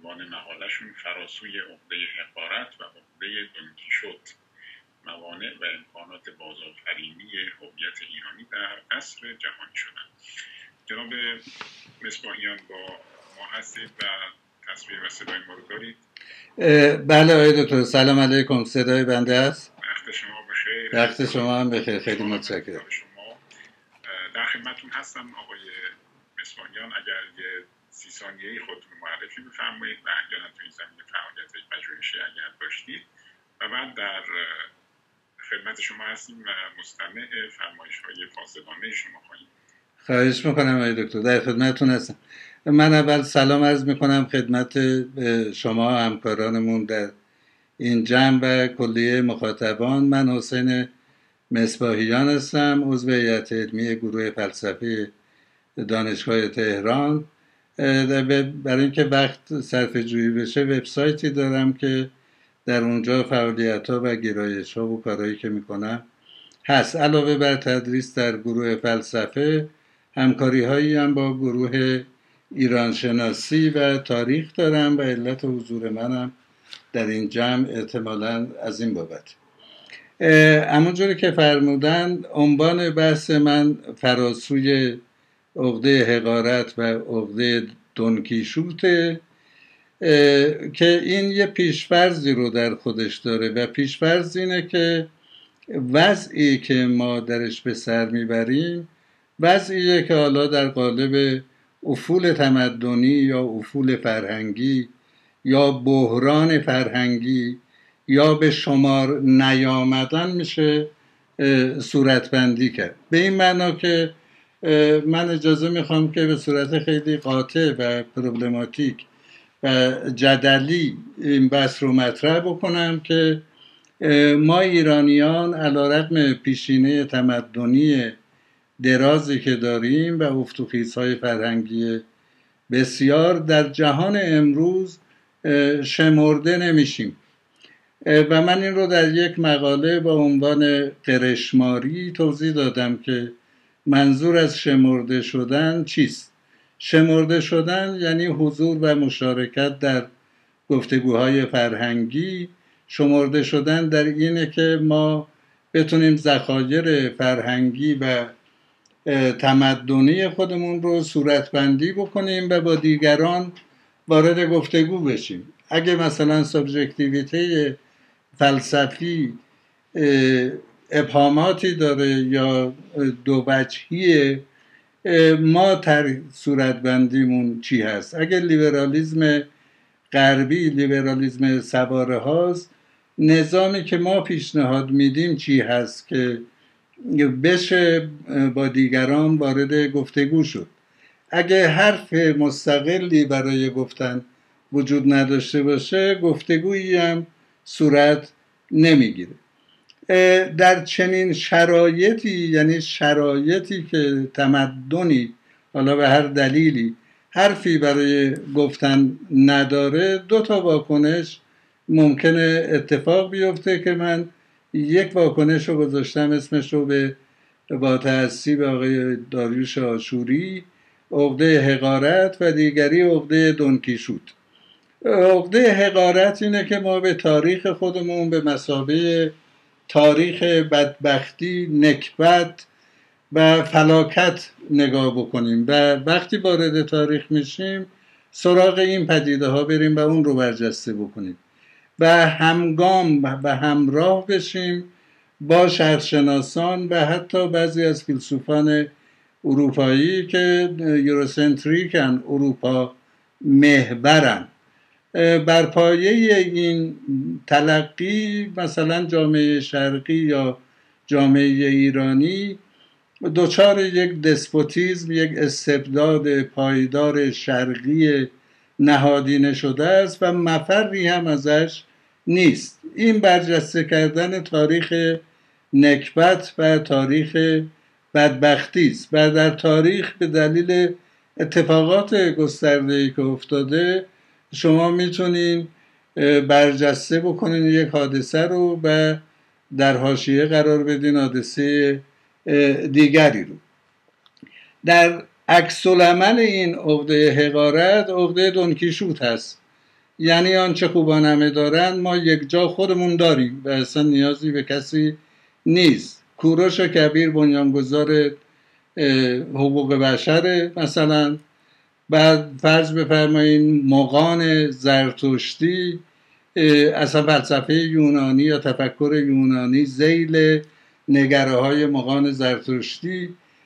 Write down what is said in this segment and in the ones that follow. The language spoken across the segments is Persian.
عنوان مقالهشون فراسوی عقده حقارت و عقده دونکیشوت، موانع و امکانات بازآفرینی هویت ایرانی در عصر جهانی شدن. جناب مصباحیان با ما هستید و تصویر و صدای ما رو دارید؟ بله آقای دکتر، سلام علیکم. صدای بنده است؟ وقت شما بخیر. وقت شما هم بخیر. خیلی متشکرم. در خدمتتون هستم آقای مصباحیان. اگر یه 30 ثانیه‌ای خودتون معرفی بفرمایید و احیانا تو این زمینه فعالیت پژوهشی اگر داشتید و بعد در خدمت شما هستیم و مستمع فرمایش‌های فاسدانه شما خواهیم. خواهش میکنم آقای دکتر، در خدمتتون هستم. من اول سلام عرض میکنم خدمت شما همکارانمون در این جمع و کلیه مخاطبان. من حسین مصباحیان هستم، عضو هیئت علمی گروه فلسفی دانشگاه تهران. برای اینکه وقت صرفه جویی بشه وبسایتی دارم که در اونجا فعالیت‌ها و گرایش‌ها و کارهایی که میکنم هست. علاوه بر تدریس در گروه فلسفه، همکاری‌هایی هم با گروه ایرانشناسی و تاریخ دارم و علت حضور منم در این جمع احتمالاً از این بابت. همونجوری که فرمودن، عنوان بحث من فراسوی عقده حقارت و عقده دونکیشوته که این یه پیشفرضی رو در خودش داره و پیشفرض اینه که وضعی که ما درش به سر میبریم وضعیه که حالا در قالب افول تمدنی یا افول فرهنگی یا بحران فرهنگی یا به شمار نیامدن میشه صورتبندی کرد. به این معنا که من اجازه میخوام که به صورت خیلی قاطع و پروبلماتیک و جدلی این بحث رو مطرح بکنم که ما ایرانیان علیرغم پیشینه تمدنی درازی که داریم و افت و خیزهای فرهنگی بسیار در جهان امروز شمرده نمیشیم و من این رو در یک مقاله با عنوان قرشماری توضیح دادم که منظور از شمرده شدن چیست. شمرده شدن یعنی حضور و مشارکت در گفتگوهای فرهنگی. شمرده شدن در اینه که ما بتونیم ذخایر فرهنگی و تمدنی خودمون رو صورتبندی بکنیم و با دیگران وارد گفتگو بشیم. اگه مثلا سابجکتیویته فلسفی ابهاماتی داره یا دو وجهیه، ما صورتبندیمون چی هست؟ اگه لیبرالیسم غربی لیبرالیسم سواره هاست، نظامی که ما پیشنهاد میدیم چی هست که بشه با دیگران وارد گفتگو شد؟ اگه حرف مستقلی برای گفتن وجود نداشته باشه، گفتگویی هم صورت نمیگیره. در چنین شرایطی، یعنی شرایطی که تمدنی حالا به هر دلیلی حرفی برای گفتن نداره، دو تا واکنش ممکنه اتفاق بیفته که من یک واکنش رو گذاشتم اسمش رو با تأسیب آقای داریوش آشوری عقده حقارت و دیگری عقده دونکیشوت. عقده حقارت اینه که ما به تاریخ خودمون به مثابه تاریخ بدبختی، نکبت و فلاکت نگاه بکنیم و وقتی وارد تاریخ میشیم سراغ این پدیده ها بریم و اون رو برجسته بکنیم و همگام و همراه بشیم با شرقشناسان و حتی بعضی از فیلسوفان اروپایی که یوروسنتریکن، اروپا محورن. بر پایه این تلقی مثلا جامعه شرقی یا جامعه ایرانی دچار یک دسپوتیسم، یک استبداد پایدار شرقی نهادینه شده است و مفری هم ازش نیست. این برجسته کردن تاریخ نکبت و تاریخ بدبختی است و در تاریخ به دلیل اتفاقات گسترده‌ای که افتاده شما میتونین برجسته بکنین یک حادثه رو و در حاشیه قرار بدین حادثه دیگری رو. در عکس العمل این عقده حقارت عقده دونکیشوت هست یعنی آنچه خوبان همه دارند ما یک جا خودمون داریم و اصلا نیازی به کسی نیست. کوروش کبیر بنیانگذار حقوق بشره مثلا. بعد فرض بفرمایید مغان زرتشتی، اصلا فلسفه یونانی یا تفکر یونانی ذیل نگره های مغان زرتشتی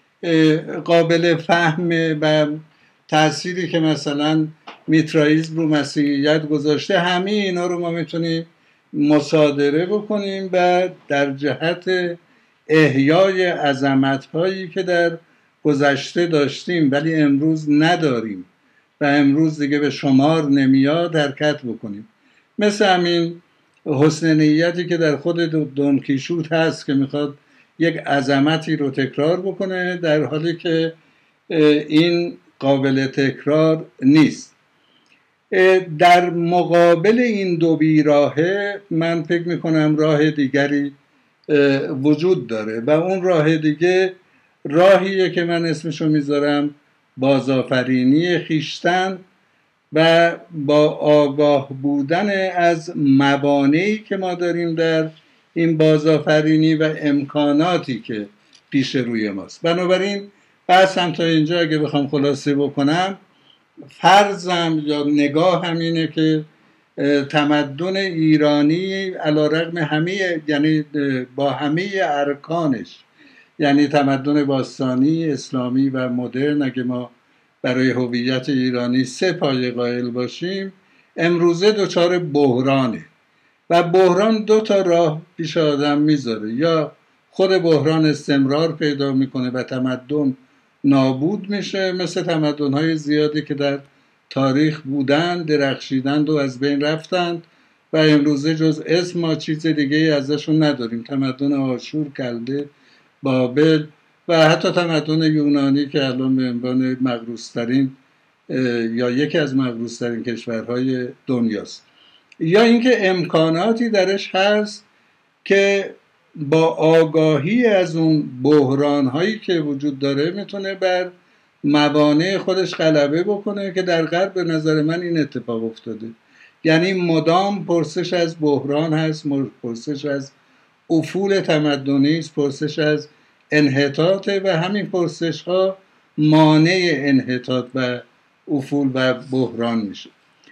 قابل فهمه و تأثیری که مثلا میترائیسم رو مسیحیت گذاشته، همه اینا رو ما میتونیم مصادره بکنیم و در جهت احیای عظمت‌هایی که در گذشته داشتیم ولی امروز نداریم و امروز دیگه به شمار نمیاد حرکت بکنیم. مثل همین حسن نیتی که در خود دون کیشوت هست که میخواد یک عظمتی رو تکرار بکنه در حالی که این قابل تکرار نیست. در مقابل این دو بیراهه من فکر میکنم راه دیگری وجود داره و اون راه دیگه راهیه که من اسمشو میذارم بازآفرینی خیشتن و با آگاه بودن از موانعی که ما داریم در این بازآفرینی و امکاناتی که پیش روی ماست. بنابراین بحثم تا اینجا اگه بخوام خلاصه بکنم، فرضم یا نگاه همینه که تمدن ایرانی علیرغم همه، یعنی با همه ارکانش، یعنی تمدن باستانی، اسلامی و مدرن، اگه ما برای هویت ایرانی سه پایه قائل باشیم، امروزه دچار بحرانه و بحران دو تا راه پیش آدم میذاره. یا خود بحران استمرار پیدا میکنه و تمدن نابود میشه، مثل تمدن‌های زیادی که در تاریخ بودند، درخشیدند و از بین رفتند و امروزه جز اسم ما چیز دیگه ازشون نداریم. تمدن آشور، کلده، بابل و حتی تمدن یونانی که الان به عنوان مغروض‌ترین یا یکی از مغروض‌ترین کشورهای دنیاست. یا اینکه امکاناتی درش هست که با آگاهی از اون بحران‌هایی که وجود داره میتونه بر موانع خودش غلبه بکنه، که در غرب به نظر من این اتفاق افتاده. یعنی مدام پرسش از بحران هست، پرسش از افول تمدنی است، پرسش از انحطاط و همین پرسش ها مانع انحطاط و افول و بحران میشه.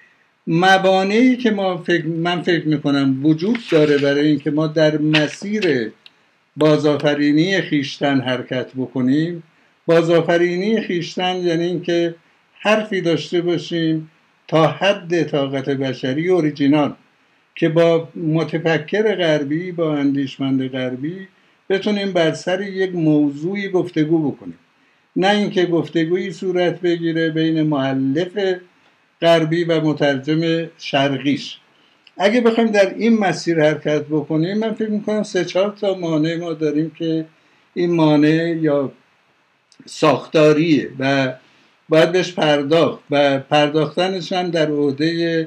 موانعی که من فکر میکنم وجود داره برای اینکه ما در مسیر بازآفرینی خیشتن حرکت بکنیم. بازآفرینی خیشتن یعنی اینکه حرفی داشته باشیم تا حد طاقت بشری اوریجینال، که با متفکر غربی، با اندیشمند غربی بتونیم بر سر یک موضوعی گفتگو بکنیم، نه اینکه گفتگویی صورت بگیره بین مؤلف غربی و مترجم شرقیش. اگه بخوایم در این مسیر حرکت بکنیم، من فکر میکنم 3-4 تا مانع ما داریم که این مانع یا ساختاریه و باید بهش پرداخت و پرداختنش هم در عهده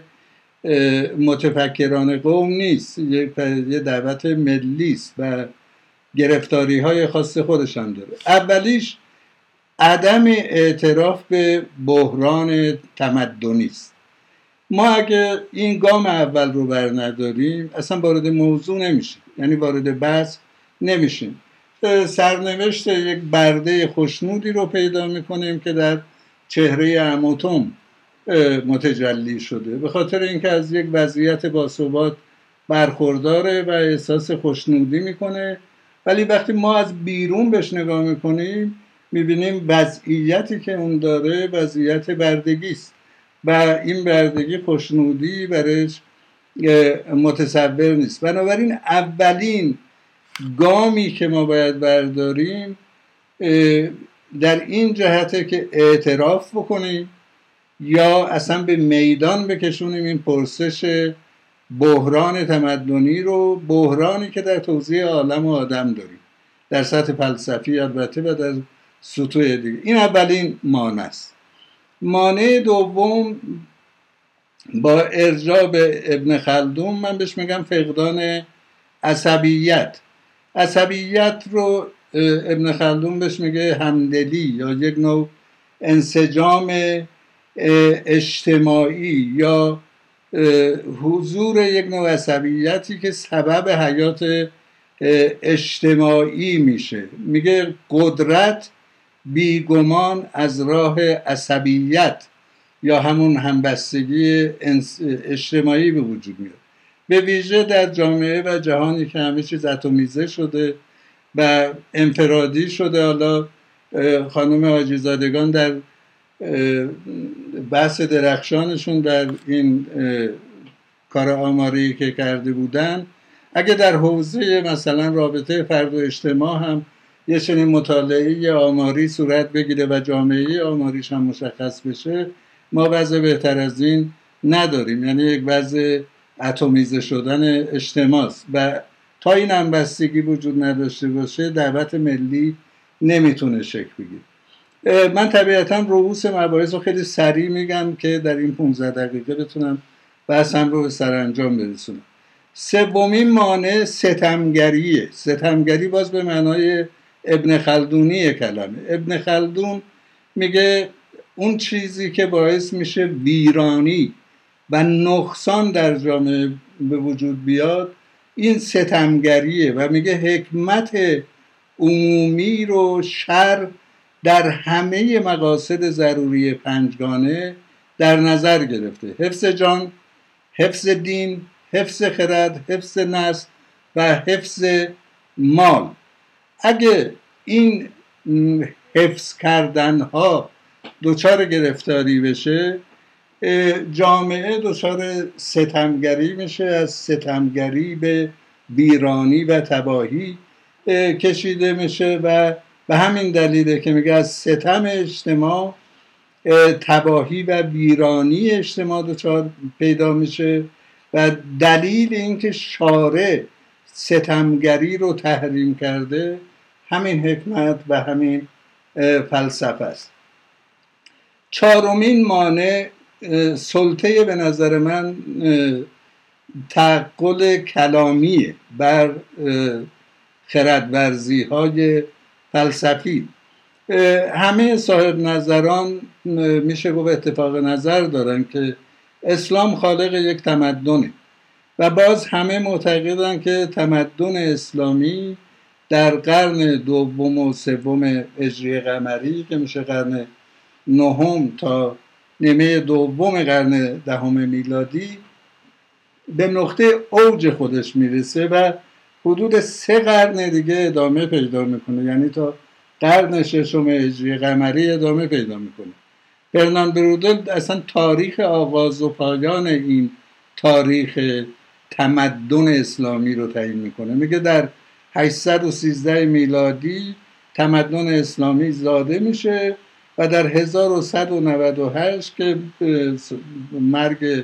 متفکران قوم نیست، یه دعوت ملی است و گرفتاری های خاص خودش هم داره. اولیش عدم اعتراف به بحران تمدنی است. ما اگه این گام اول رو بر نداریم اصلا وارد موضوع نمیشیم، یعنی وارد بحث نمیشیم. سرنوشت یک برده خوشنودی رو پیدا میکنیم که در چهره اموتم متجلی شده، به خاطر اینکه از یک وضعیت باثبات برخورداره و احساس خوشنودی میکنه، ولی وقتی ما از بیرون بهش نگاه میکنیم میبینیم وضعیتی که اون داره وضعیت بردگی است و این بردگی خوشنودی برایش متصور نیست. بنابراین اولین گامی که ما باید برداریم در این جهته که اعتراف بکنیم یا اصلا به میدان بکشونیم این پرسش بحران تمدنی رو، بحرانی که در توزیع عالم و آدم داریم، در سطح فلسفی البته و در سطوح دیگه. این اولین مانع است. مانع دوم با ارجاع به ابن خلدون من بهش میگم فقدان عصبیت. عصبیت رو ابن خلدون بهش میگه همدلی یا یک نوع انسجام اجتماعی یا حضور یک نوع عصبیتی که سبب حیات اجتماعی میشه. میگه قدرت بیگمان از راه عصبیت یا همون همبستگی اجتماعی به وجود میاد، به ویژه در جامعه و جهانی که همه چیز اتمیزه شده و انفرادی شده. حالا خانم حاجی زادگان در بحث درخشانشون در این کار آماری که کرده بودن، اگه در حوزه مثلا رابطه فرد و اجتماع هم یه چنین مطالعه آماری صورت بگیره و جامعه آماریش هم مشخص بشه، ما وضع بهتر از این نداریم. یعنی یک وضع اتمیزه شدن اجتماع است و تا این همبستگی وجود نداشته باشه دعوت ملی نمیتونه شکل بگیره. من طبیعتا رؤوس مباحث رو خیلی سریع میگم که در این 15 دقیقه بتونم بحثم رو به سرانجام برسونم. سومین مانع ستمگریه. ستمگری باز به معنای ابن خلدونی کلمه. ابن خلدون میگه اون چیزی که باعث میشه ویرانی و نقصان در جامعه به وجود بیاد این ستمگریه و میگه حکمت عمومی رو شر در همه مقاصد ضروری پنجگانه در نظر گرفته: حفظ جان، حفظ دین، حفظ خرد، حفظ نسل و حفظ مال. اگه این حفظ کردن ها دچار گرفتاری بشه، جامعه دچار ستمگری میشه، از ستمگری به ویرانی و تباهی کشیده میشه و به همین دلیله که میگه از ستم اجتماع تباهی و ویرانی اجتماع دچار پیدا میشه و دلیل اینکه شارع ستمگری رو تحریم کرده همین حکمت و همین فلسفه است. چهارمین مانع سلطه به نظر من تعقل کلامیه بر خردورزی های فلسفی. همه صاحب نظران میشه گفت اتفاق نظر دارن که اسلام خالق یک تمدنه و باز همه معتقدن که تمدن اسلامی در قرن دوم و سوم هجری قمری که میشه قرن نهم تا نیمه دوم قرن دهم میلادی به نقطه اوج خودش میرسه و حدود 3 قرن دیگه ادامه پیدا میکنه، یعنی تا قرن ششم هجری قمری ادامه پیدا میکنه. فرناند برودل اصلا تاریخ آغاز و پایان این تاریخ تمدن اسلامی رو تعیین میکنه. میگه در 813 میلادی تمدن اسلامی زاده میشه و در 1198 که مرگ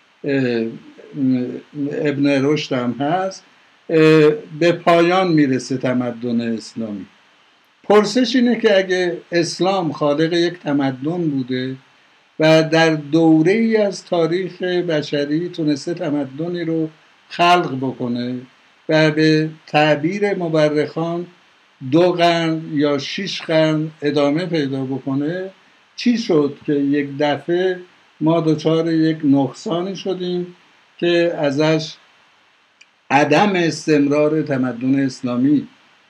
ابن رشد هم هست به پایان میرسه تمدن اسلامی. پرسش اینه که اگه اسلام خالق یک تمدن بوده و در دوره ای از تاریخ بشری تونسته تمدنی رو خلق بکنه و به تعبیر مورخان 2 قرن یا 6 قرن ادامه پیدا بکنه، چی شد که یک دفعه ما دچار یک نقصانی شدیم که ازش عدم استمرار تمدن اسلامی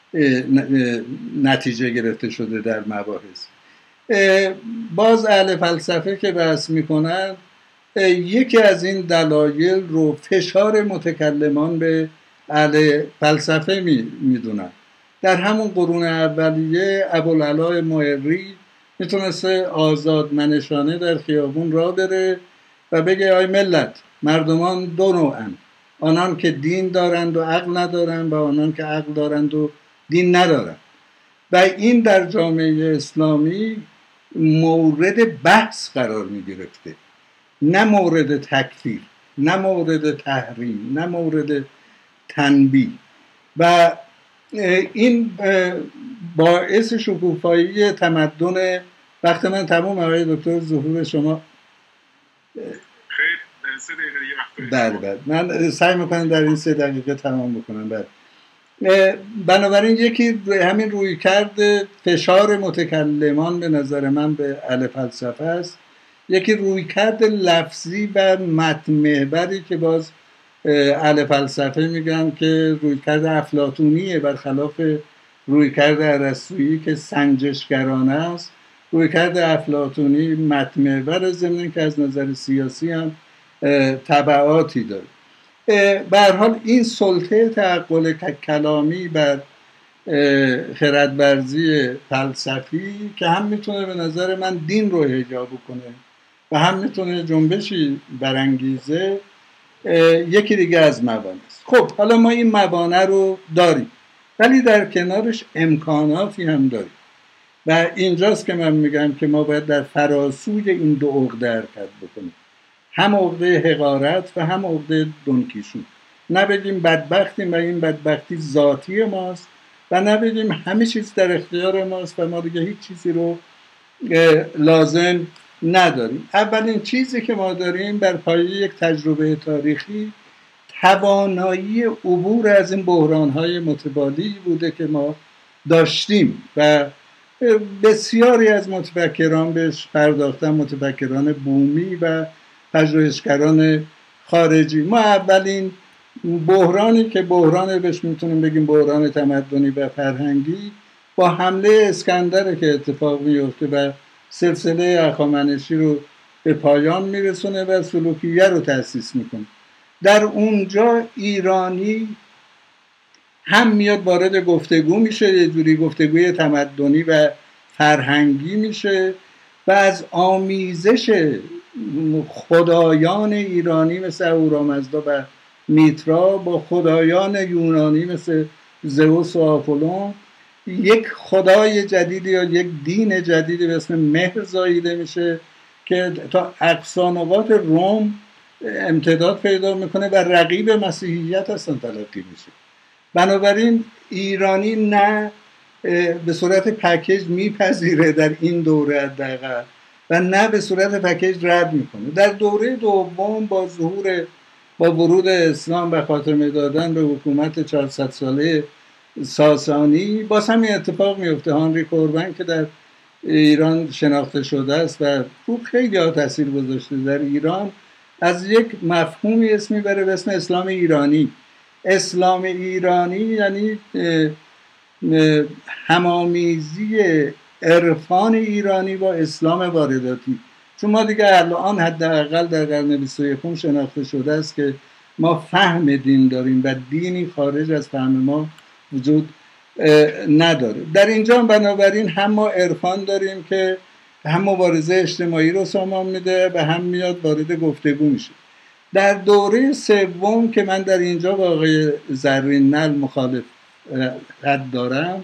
نتیجه گرفته شده در مباحث. باز اهل فلسفه که بحث میکنن یکی از این دلایل رو فشار متکلمان به اهل فلسفه میدونن. در همون قرون اولیه ابوالعلا مؤری میتونسته آزاد منشانه در خیابون راه بره و بگه آی ملت، مردمان 2 نوعند، آنان که دین دارند و عقل ندارند و آنان که عقل دارند و دین ندارند. و این در جامعه اسلامی مورد بحث قرار می گرفته، نه مورد تکفیر، نه مورد تحریم، نه مورد تنبیه. و این باعث شکوفایی تمدن. وقت من تمام آقای دکتر، ظهور شما خیلی 3 دقیقه دیگه وقت. بله من سعی میکنم در این 3 دقیقه تمام بکنم. بنابراین یکی همین روی کرده فشار متکلمان به نظر من به اهل فلسفه است یکی رویکرد لفظی و متن محوری که باز اهل فلسفه میگن که رویکرد افلاطونیه، برخلاف رویکرد ارسطویی که سنجشگرانه است. رویکرد افلاطونی متن محور، ضمن که از نظر سیاسی هم تبعاتی داره. به هر حال این سلطه تعقل کلامی بر خردورزی فلسفی که هم میتونه به نظر من دین رو حجاب کنه و هم میتونه جنبشی برانگیزه، یکی دیگه از موانع است. خب حالا ما این موانع رو داریم، ولی در کنارش امکاناتی هم داریم و اینجاست که من میگم که ما باید در فراسوی این دو عقده حرکت بکنیم، هم عقده حقارت و هم عقده دونکیشون. نبگیم بدبختیم و این بدبختی ذاتی ماست و نبگیم همه چیز در اختیار ماست و ما دیگه هیچ چیزی رو لازم نداریم. اولین چیزی که ما داریم بر پایه یک تجربه تاریخی توانایی عبور از این بحران‌های متوالی بوده که ما داشتیم و بسیاری از متفکران بهش پرداختن، متفکران بومی و پژوهشگران خارجی. ما اولین بحرانی که بحران بهش میتونیم بگیم بحران تمدنی و فرهنگی با حمله اسکندر که اتفاق میفته و سلسله هخامنشی رو به پایان میرسونه و سلوکیه رو تأسیس میکنه. در اونجا ایرانی هم میاد وارد گفتگو میشه، یه جوری گفتگوی تمدنی و فرهنگی میشه و از آمیزش خدایان ایرانی مثل اهورامزدا و میترا با خدایان یونانی مثل زئوس و آپولون یک خدای جدیدی یا یک دین جدیدی به اسم مهر زاییده میشه که تا اقصا نقاط روم امتداد پیدا میکنه و رقیب مسیحیت اصلا تلقی میشه. بنابراین ایرانی نه به صورت پکیج میپذیره در این دوره حداقل و نه به صورت پکیج رد میکنه. در دوره دوم با ورود اسلام و خاتمه دادن به حکومت 400 ساله ساسانی باز همین اتفاق میفته. هانری کوربن که در ایران شناخته شده است و خوب خیلی ها تاثیر گذاشته در ایران، از یک مفهومی اسم میبره به اسم اسلام ایرانی. اسلام ایرانی یعنی همامیزی عرفان ایرانی با اسلام وارداتی، چون ما دیگه الان حداقل در قرن 21 شناخته شده است که ما فهم دین داریم و دینی خارج از فهم ما وجود نداره. در اینجا بنابراین هم ما عرفان داریم که هم مبارزه اجتماعی رو سامان میده و هم میاد وارد گفتگو میشه. در دوره سوم که من در اینجا با آقای زرین‌نعل مخالفت دارم،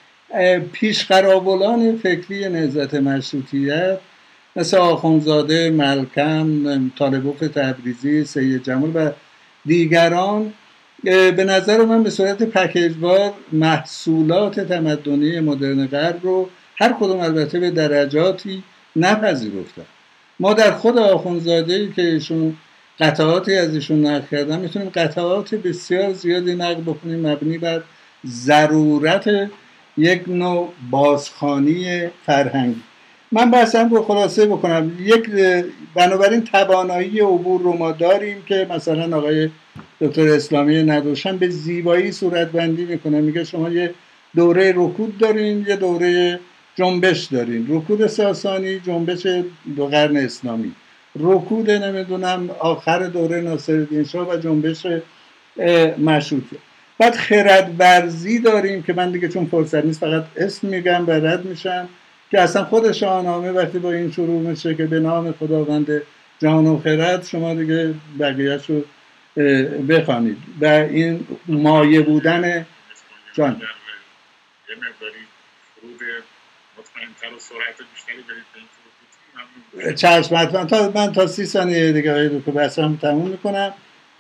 پیشقراولان فکری نهضت مشروطیت مثل آخوندزاده، ملکم، طالبوف تبریزی، سید جمال و دیگران به نظر من به صورت پکیجوار محصولات تمدنی مدرن غرب رو هر کدوم البته به درجاتی نپذیرفتن. ما در خود آخوندزاده‌ای که ایشون قطعاتی از ایشون نقل کردن میتونیم قطعات بسیار زیادی نقل بکنیم مبنی بر ضرورت یک نوع بازخوانی فرهنگی. من بحثم رو خلاصه بکنم. بنابراین توانایی عبور رو ما داریم که مثلا آقای دکتر اسلامی ندوشن به زیبایی صورت بندی میکنه. میگه شما یه دوره رکود دارین، یه دوره جنبش دارین. رکود ساسانی، جنبش دو قرن اسلامی، رکود نمیدونم آخر دوره ناصرالدین شاه و جنبش مشروطه. بعد خردورزی داریم که من دیگه چون فرصت نیست فقط اسم میگم و رد میشم که اصلا خود شاهنامه وقتی با این شروع میشه که به نام خداوند جان و خرد، شما دیگه بقیه‌اش رو بخوانید و این مایه بودن جان یه مقداری فرود مطمئن‌تر و سرعت بیشتری برید به این فرود. چشم حتما. من تا 30 ثانیه دیگه آقای دکتر بحثم تموم میکنم.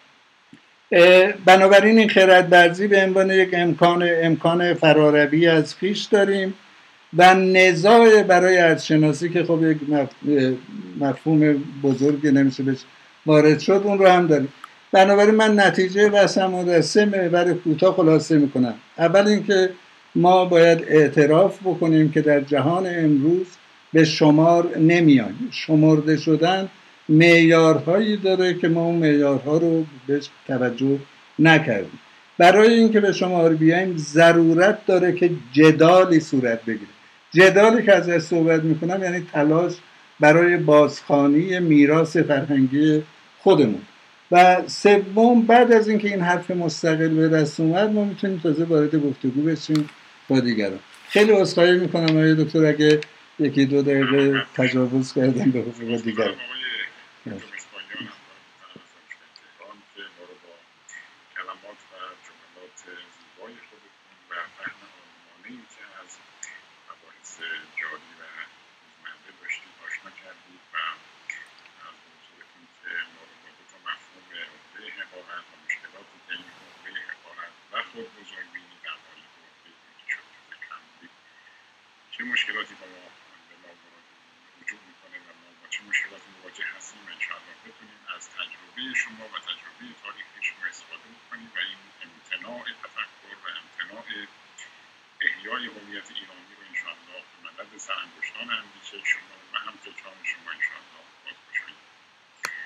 بنابراین این خردورزی به عنوان یک امکان فراروی از خویش داریم و نزاع برای ارزشناسی که خب یک مفهوم بزرگی نمیشه بهش وارد شد، اون رو هم داریم. بنابراین من نتیجه بحثم رو در 3 محور کوتاه خلاصه میکنم. اول اینکه ما باید اعتراف بکنیم که در جهان امروز به شمار نمیان. شمرده شدن معیارهایی داره که ما اون معیارها رو بهش توجه نکردیم. برای اینکه به شمار بیایم ضرورت داره که جدالی صورت بگیره. جدالی که ازش صحبت میکنم یعنی تلاش برای بازخوانی میراث فرهنگی خودمون. و سوم، بعد از اینکه این حرف مستقل به دست اومد، ما میتونیم تازه وارد گفتگو بشیم با دیگران. خیلی عذرخواهی میکنم آقای دکتر اگه یکی دو دقیقه تجاوز کردم به حقوق دیگران. کلمات و جملات زیبای خودتون و فهم آنمانه‌ای که از مباحث جاری و روزمره داشتید آشنا کردید و از موضوعتون که مرتبط با مفهوم عقده حقارت و مشکلاتی که این عقده حقارت و خود بزرگبینی در قالب عقده که شد که ذکرم بودید چه مشکلاتی به ما وجود میکنه و ما با چه مشکلاتی مواجه هستیم. انشاءالله بتونیم از تجربه شما و تجربه تاریخی شما استفاده بکنیم و این امتناع تفکر و امتناع احیای هویت ایرانی رو انشاءالله به مدد سرانگشتان